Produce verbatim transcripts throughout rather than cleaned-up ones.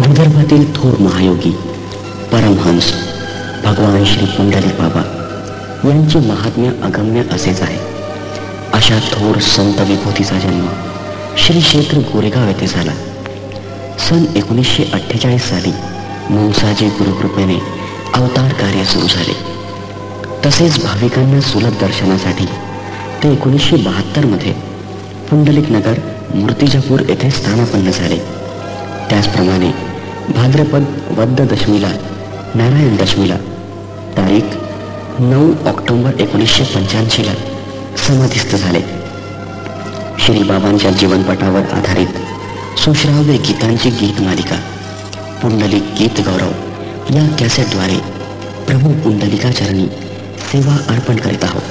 विदर्भातील थोर महायोगी परमहंस भगवान श्री पुंडलिक बाबा यांचे महात्म्य अगम्य असेच आहे. अशा थोर संत विभूतीचा जन्म श्री क्षेत्र गोरेगाव येथे झाला. सन एकोणीसशे अठ्ठेचाळीस साली मुंसाजी गुरुकृपेने अवतार कार्य सुरू झाले. तसेच भाविकांना सुलभ दर्शनासाठी ते एकोणीसशे बहात्तर मध्ये पुंडलिक नगर मूर्तिजापूर येथे स्थानापन्न झाले. त्याचप्रमाणे भाद्रपद वद्द दशमीला नारायण दशमीला तारीख नऊ ऑक्टोबर एकोणीसशे पंच्याऐंशीला समाधिस्थ झाले. श्रीबाबांच्या जीवनपटावर आधारित सुश्राव्य गीतांची गीत मालिका पुंडलिक गीत गौरव या कॅसेटद्वारे प्रभू पुंडलिकाचरणी सेवा अर्पण करीत आहोत.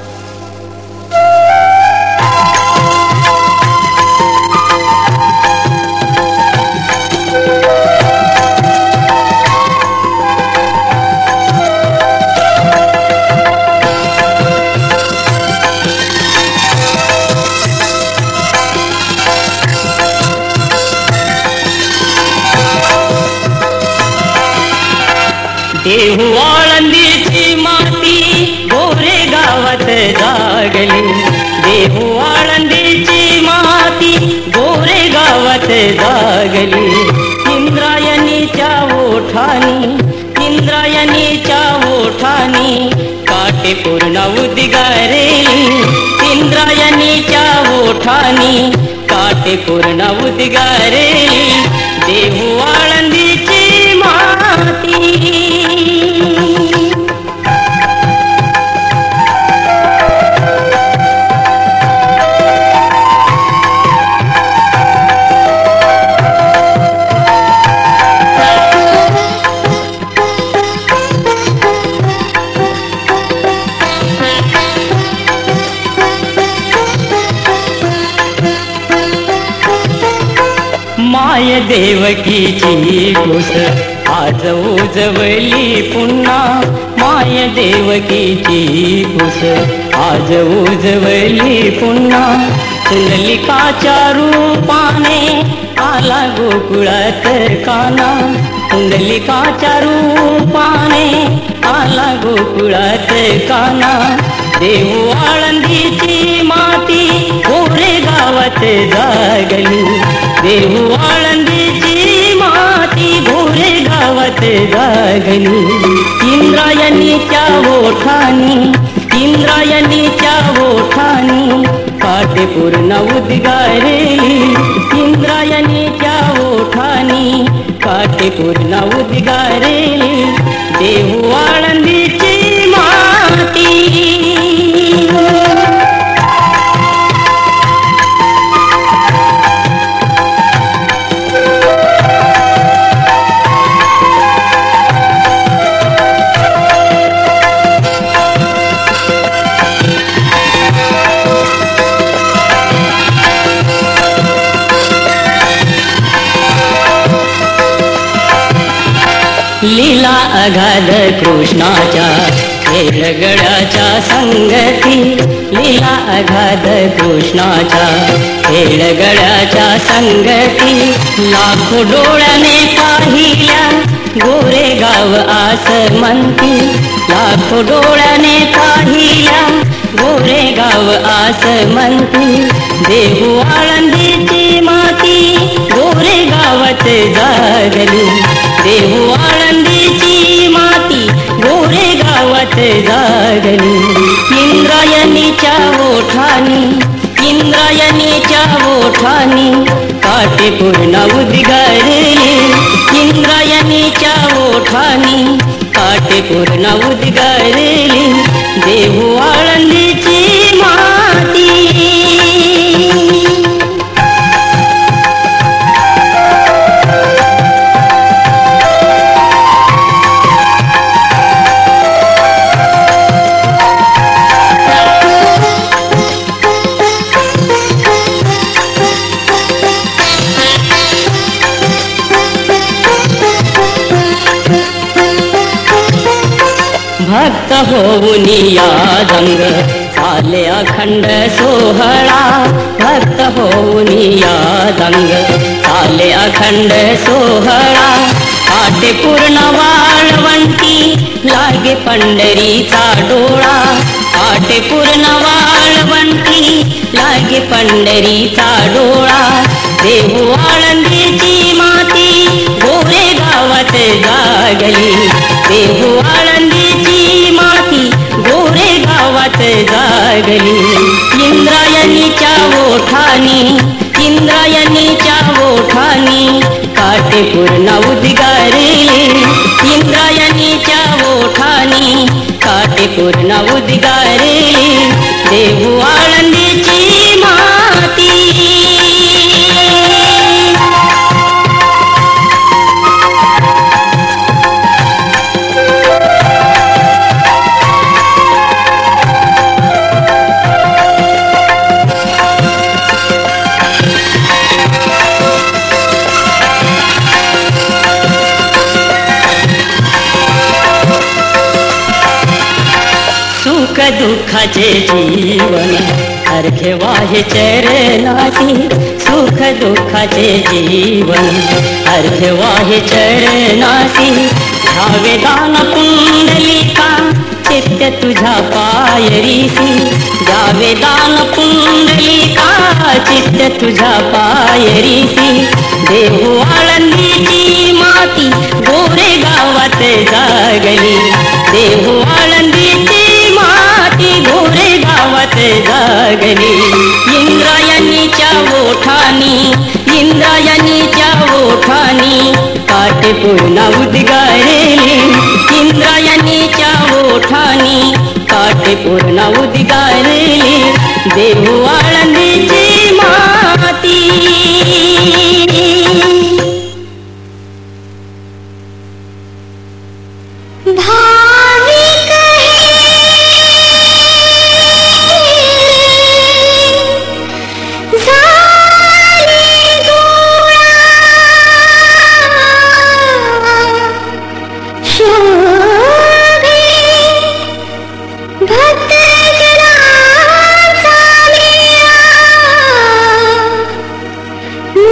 देहू आळंदीची माती गोरे गावात जागली. देहू आळंदीची माती गोरे गावात जागली. इंद्रायणीच्या ओठानी इंद्रायणीच्या ओठानी काटे पूर्ण उद्गारेली. इंद्रायणीच्या ओठानी काटे पूर्ण उद्गारेली. देहू आळंदीची माती. माय देवकीची कुस आज उजवली पुन्हा. माय देवकीची कुस आज उजवली पुन्हा. पुंडलिकाच्या रूपाने आला गोकुळात काना. पुंडलिकाच्या रूपाने आला गोकुळात काना. देहू आळंदीची माती गोरे गावात जागली. देहू आळंदीची माती गोरे गावात जागली. इंद्रायणीच्या ओठानी इंद्रायणीच्या ओठानी काटे पूर्ण उद्गारेली. इंद्रायणीच्या ओठानी काटे पूर्ण उद्गारेली. देहू आळंदीची माती. लीला अगाध कृष्णाच्या खेळगड्याच्या संगती. लीला अगाध कृष्णाच्या खेळगड्याच्या संगती. लाखो डोळ्याने पाहिल्या गोरेगाव आसमंती. लाखो डोळ्याने पाहिल्या गोरेगाव आसमंती. देहू आळंदीची माती गोरेगावात जागली. देहू आळंदीची माती गोरे गावात जागली. इंद्रायणीच्या ओठानी इंद्रायणीच्या ओठानी काटे पूर्ण उद्गारेली. इंद्रायणीच्या ओठानी काटे पूर्ण उद्गारेली. देहू आळंदीची माती. भक्त होऊन या रंग चाले अखंड सोहळा भक्त होऊन या दंग. चाले अखंड सोहळा काटे पूर्ण वाळवंटी लागे पंढरीचा डोळा. काटे पूर्ण वाळवंटी लागे पंढरीचा डोळा. देहू आळंदीची माती गोरे गावात जागली. देहू आळंदीची माती गोरे गावात जागली. इंद्रायणीच्या ओठानी इंद्रायणीच्या ओठानी काटे पूर्ण उद्गारले. इंद्रायणीच्या ओठानी काटे पूर्ण उद्गारले. देहू आळंदीची माती. सुख दुःखाचे जीवन अर्घे वाहे चरणाची. सुख दुःखाचे जीवन अर्घे वाहे चरणाची. घ्यावे दान पुंडलिका चित्त तुझ्या पायरीसी. द्यावे दान पुंडलिका चित्त तुझ्या पायरीसी. देहू आळंदीची माती गोरे गावात जागली. देहू आळंदीची माती गोरे गावात जागली. इंद्रायणीच्या ओठानी इंद्रायणीच्या ओठानी काटे पूर्ण उद्गारले. इंद्रायणीच्या ओठानी काटे पूर्ण उद्गारले. देहू आळंदीची माती. भक्त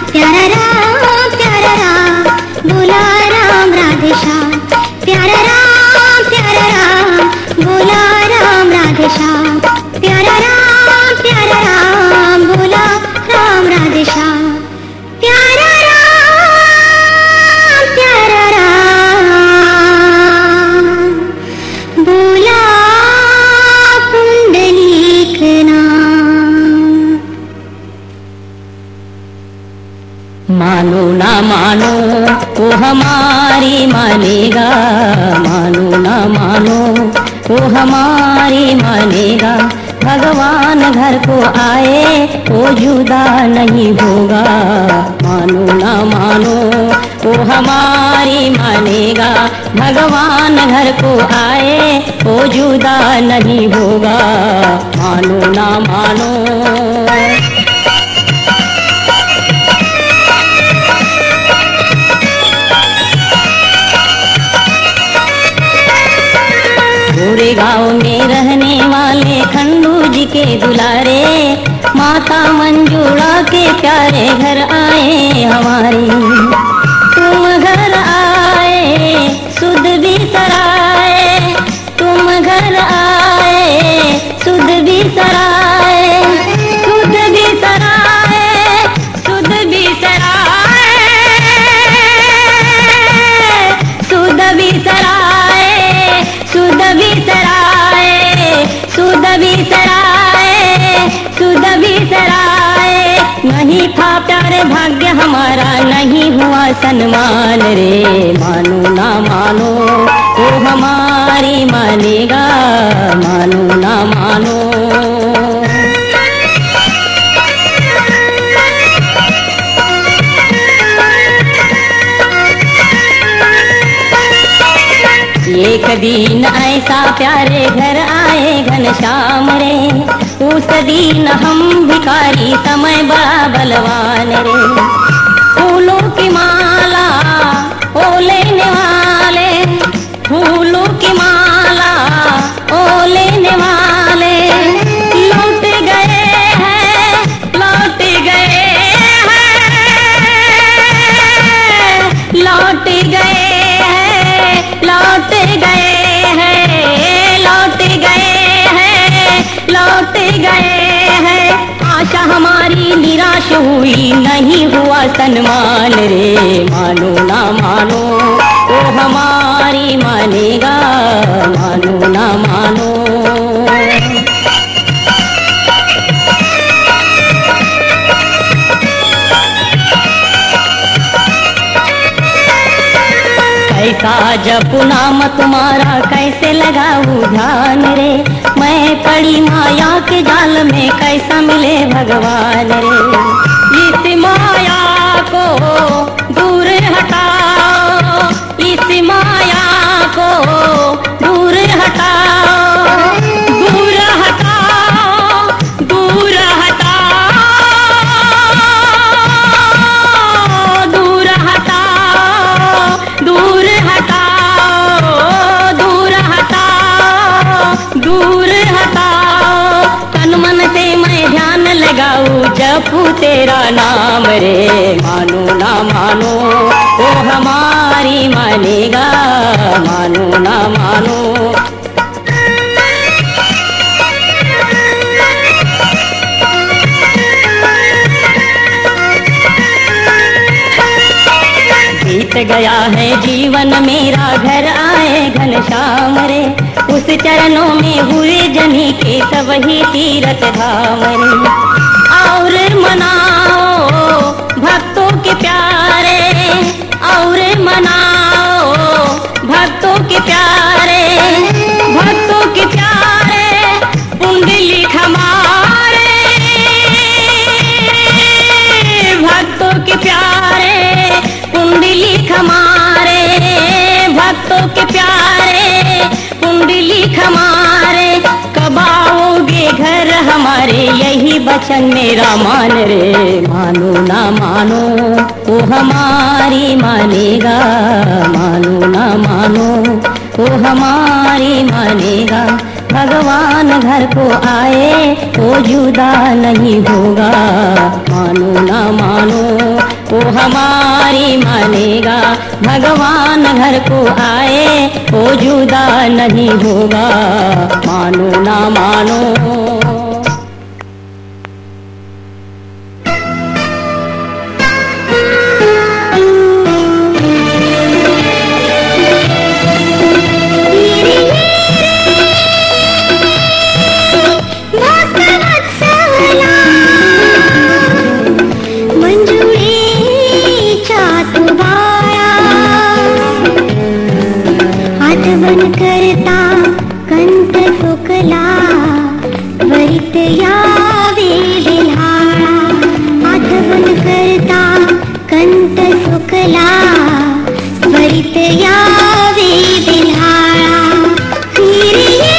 प्यारा राम प्यारा राम बोला राम राधे श्याम, प्यारा राम प्यारा राम बोला राम राधे श्याम, प्यारा राम प्यारा राम बोला राम राधे श्याम, प्यारा राम प्यारा राम बोला पुंडलीक नाम। मानो ना मानो वो हमारी मानेगा, मानो ना मानो वो हमारी मानेगा, भगवान घर को आए वो जुदा नहीं होगा। मानो ना मानो वो हमारी मानेगा, भगवान घर को आए वो जुदा नहीं होगा। मानो ना मानो। पूरे गांव में रहने वाले खंडू जी के दुलारे, माता मंजूड़ा के प्यारे घर आए हमारे। तुम घर आए सुध भी सराए, तुम घर आए सुध भी सराए, सुध भी सराए, सुध भी सराए, सुध भी सराए, सुध भी सराए, सुध भी सराए, सुध भी सराए। नहीं था प्यार भाग्य हमारा, नहीं हुआ सम्मान रे। मानो ना मानो वो हमारी मानेगा, मानो ना मानो। एक दिन ऐसा प्यारे घर आए घनश्याम रे, उस दिन हम भिखारी समय बड़ा बलवान रे। फूलों की माला ओ लेने वाले, फूलों की माला ओ लेने वाले, लौट गए हैं, लौट गए हैं, लौट गए लौट गए हैं, लौट गए हैं, लौट गए हैं। आशा हमारी निराश हुई, नहीं हुआ सम्मान रे। मानो ना मानो वो हमारी मानेगा, मानो ना मानो। कैसा जपू नाम तुम्हारा, कैसे लगाऊं ध्यान रे। मैं पड़ी माया के जाल में, कैसा मिले भगवान रे। इस माया को दूर हटाओ, इस माया को दूर हटाओ, दूर हटाओ, दूर हटाओ, दूर हटाओ, दूर हटाओ, दूर हटाओ, दूर हटाओ। तन मन से मैं ध्यान लगाऊं, जपू तेरा नाम रे। मानो ना मानो वो हमारी मानेगा, मानो ना मानो। बीत गया है जीवन मेरा, घर आए घनश्याम रे। उस चरणों में हुए जनी के सब ही तीरथ धाम रे। और मनाओ भक्तों के प्यारे, और मनाओ भक्तों के प्यारे, भक्तों के प्यारे पुंडलीक हमारे, भक्तों के प्यारे पुंडलीक हमारे, भक्तों के प्यारे पुंडलीक हमारे। कब आओगे घर हमारे, यही बचन मेरा मान रे। मानो ना मानो वो हमारी मानेगा, मानो ना मानो वो हमारी मानेगा। भगवान घर को आए वो जुदा नहीं होगा। मानो ना मानो वो हमारी मानेगा। भगवान घर को आए वो जुदा नहीं होगा, मानो ना मानो। आठवण करता कंठ सुकला, वरित यावे बिल्हाळा. आठवण करता कंठ सुकला, वरित यावे बिल्हाळा. फिर ये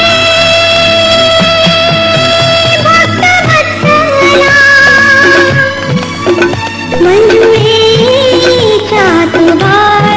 भक्त वत्सला, मंजुळेच्या तुबाळा.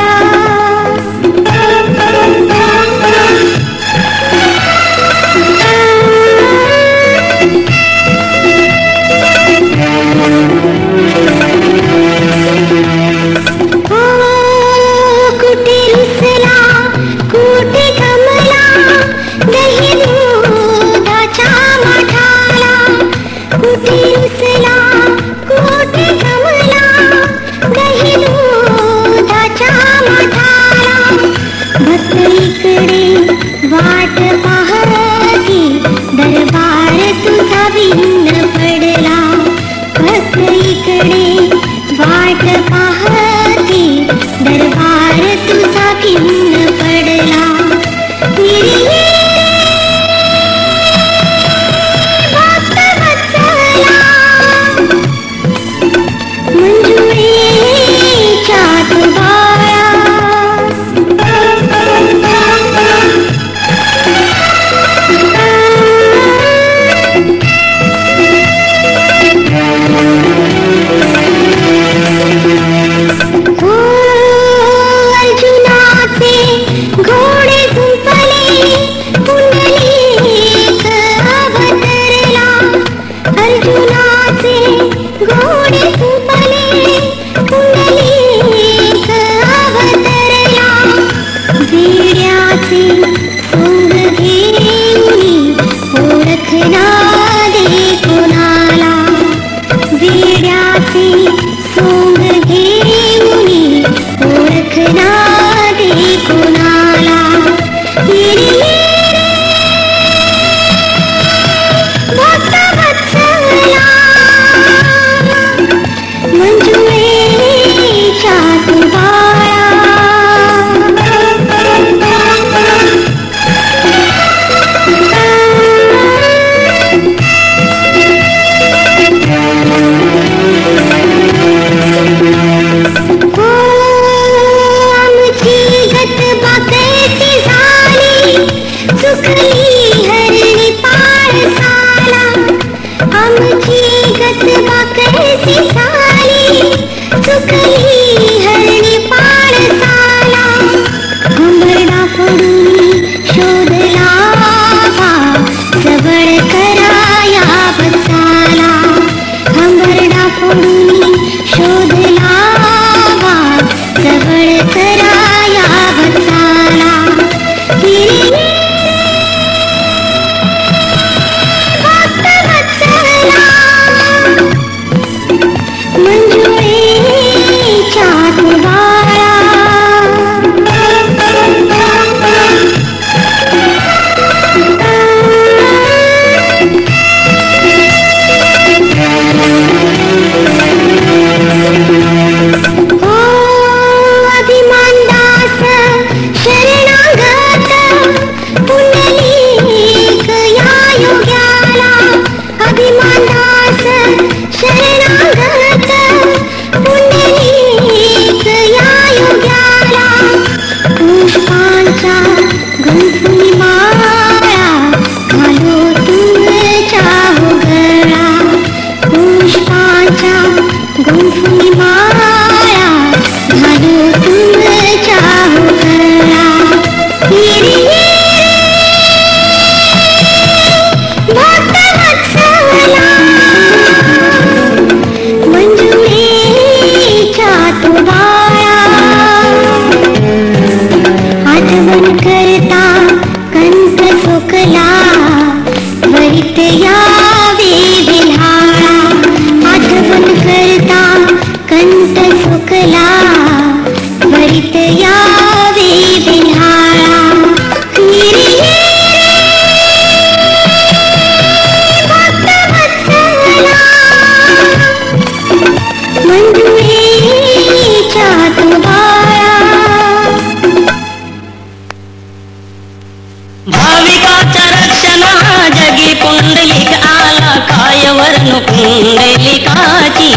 वाट पाहती दरबार तुझा भिन्न पडला. भक्त इकडे वाट पाहती दरबार तुझा भिन्न पडला. भक्त वत्सला, मंजुळेच्या तुबाळा. घोडे झुंपले पुंडलिक अवतरला. अर्जुनाचे घोडे झुंपले पुंडलिक अवतरला. वीर्याचे सोंग घेऊन ओळखना दे कोणाला. वीर्याचे सोंग घेऊन ओळखना दे कोणाला. भक्त वत्सला, मंजुळेच्या तुबाळा. सुखली हरणी पाळसाला. आमची गतबा कैसी झाली, सुखली हरणी पाळसाला. घुमरडा फोडून शोध लावा, जवळ कराया बसाला. घुमरडा फोडून शोध लावा, जवळ कराया बसाला. मंजुळेच्या तुबाळा. ओ अभिमानदास शरणागत, पुंडलिक या योग्याला. अभिमानदास शरणागत, पुंडलिक या योग्याला. पुष्पांच्या गुंफुनी माळा घालो तुमच्या हो गळा. पुष्पांच्या गुंफुनी माळा घालो तुमच्या हो गळा. भक्त वत्सला, मंजुळे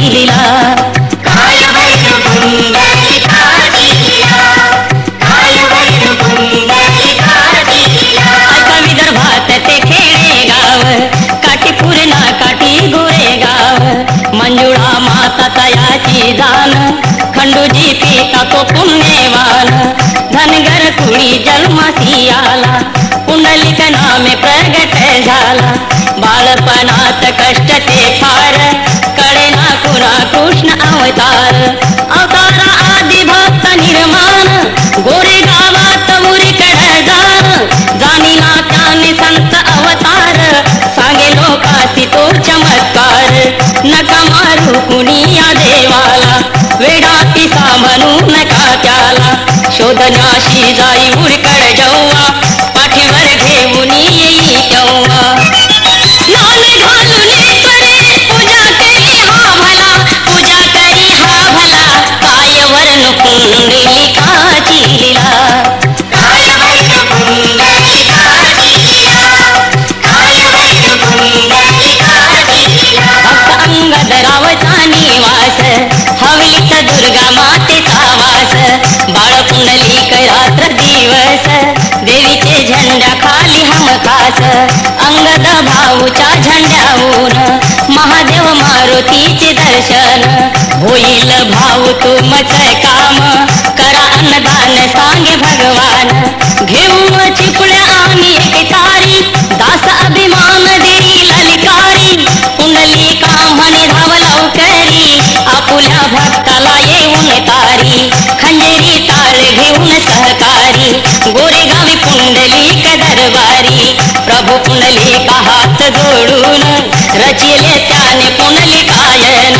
लीला काय वर्ण पुंडलिकाची लीला काय वर्ण पुंडलिकाची लीला ऐका विदर्भात ते खेडे गाव काठी पूर्णा काठी गोरेगाव मंजुळा माता तयाची जाण खंडूजी पिता तो पुण्यवान धनगर कुळी जन्मासी आला पुंडलिक नामे प्रगट झाला बाळपणात कष्ट ते फार कळे ना कुणा कृष्ण अवतार अवतारा आदि भक्त निर्माण गोरे गावात मुरीकडे जाण जाणीला त्याने संत अवतार सांगे लोकासी तो चमत्कार नका मारू कुणी या देवाला वेडाती म्हणू नका त्याला शोधण्याशी जाई उरकड जव्वा पाठीवर घेऊन येई तेव्हा नान घालून करे पूजा करी हा भला पूजा करी हा भला काय वर्ण पुंडलिकाची लीला काय वर्ण पुंडलिकाची लीला काय वर्ण पुंडलिकाची लीला भक्त अंगद रावचा निवास हवेलीत दुर्गा मातेचा वास बाळ पुंडलिक रात्र दिवस देवीचे झेंडा खाली हमखास अंगद भाऊच्या झेंड्याहून महादेव मारुतीचे दर्शन होईल भाऊ तुमच काम करा अन्नदान सांगे भगवान घेऊन चिपळ्या आम्ही एक तारी दास अभिमान देई ललकारी पुंडलिका म्हणे धाव लवकरी आपुल्या भक्ताला येऊन तारी खंजेरी टाळ घेऊन सहकारी गोरेगावी पुंडलिक दरबारी प्रभू पुंडलिका हात जोडून रचिले त्याने पुंडलिकायन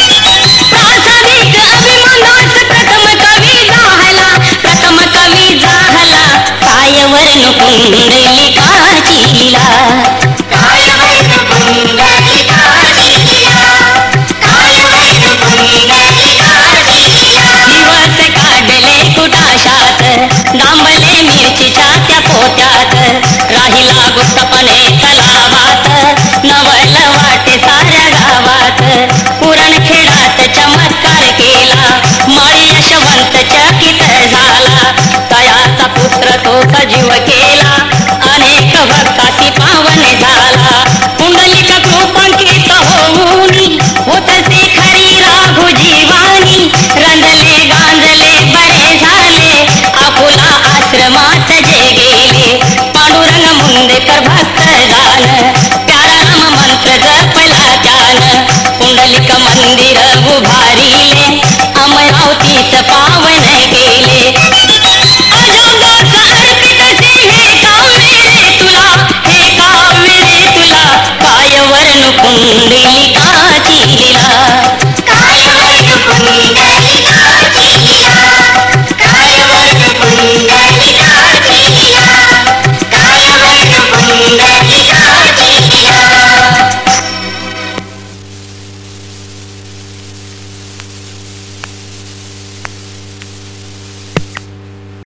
प्रासादिक अभिमानास प्रथम कवी जाहला प्रथम कवी जाहला काय वर्ण पुंडलिकाची लीला काय वर्ण पुंडलिकाची लीला काय वर्ण पुंडलिकाची लीला दिवस काढले कुटाशात डांबले मिरचीच्या त्या पोत्यात राहिला गुप्तपणे तलावात नवल वाटे साऱ्या गावात पुरणखेडात चमत्कार केला माळी यशवंत चकित झाला तयाचा पुत्र तो सजीव केला अनेक भक्तासी पावन झाला पुंडलिक कृपांकित होऊन होतसे खरी राघु जीवानी रंजले गांजले बरे झाले आपुला आश्रमात जे गेले पांडुरंग मुंदेकर भक्त जाण प्यारा नाम मंत्र जपला त्यान पुंडलिक मंदिर उभारिले अमरावतीच पावन केले अजोबास अर्पित ते हे काव्य रे तुला हे काव्य रे तुला काय वर्ण पुंडलिक